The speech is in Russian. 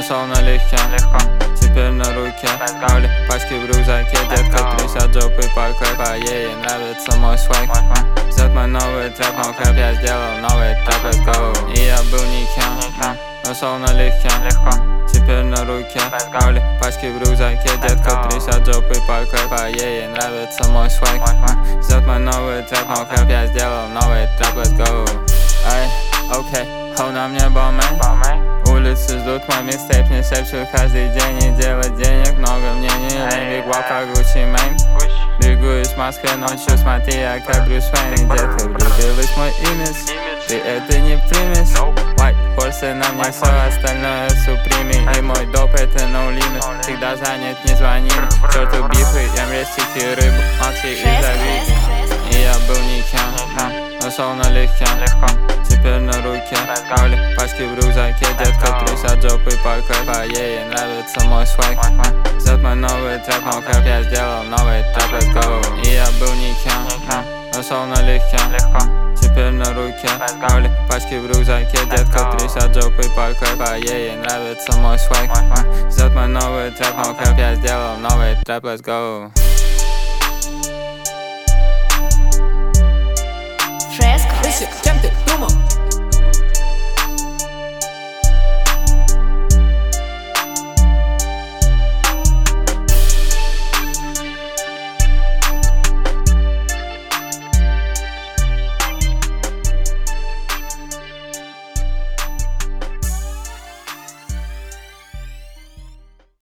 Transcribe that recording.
Нашел налегке, теперь на руке Роли, пачки в рюкзаке, детка трясет жопой по кайфу. Ей нравится мой свайк. Взят мой новый трэп, мой крэп, я сделал новый трэп, let's go. И я был никем, нашел налегке, теперь на руке Роли, пачки в рюкзаке, детка трясет жопой по кайфу. Ей нравится мой свайк. Взят мой новый трэп, мой крэп, я сделал новый трэп, let's go. Ай, окей, хоу на мне балмей. Улицы ждут мой микстейп, не шепчу каждый день. И делать денег, много мнений. Биг Вапа, Гуччи Мэйн. Бегу из Москвы ночью, смотри, я как Брюс Уэйн. Детка, влюбилась в мой имидж, ты это не примешь. White Horse, на мне все остальное суприми. И мой доп это no limit. Всегда занят, не звони. Черту бифы, ем рестики, рыбу, молчи и зови. И я был никем, нашел налегке, теперь на руке Роли, пачки в рюкзаке, детка трясет жопой по кайфу. Ей нравится мой свайк. Взят мой новый трэп, мой крэп, я сделал новый трэп, let's go. И я был никем, нашел налегке, теперь на руке Роли, пачки в рюкзаке, детка трясет жопой по кайфу. Ей нравится мой свайк. Взят мой новый трэп, мой крэп, я сделал новый трэп, let's go. Чем ты думал?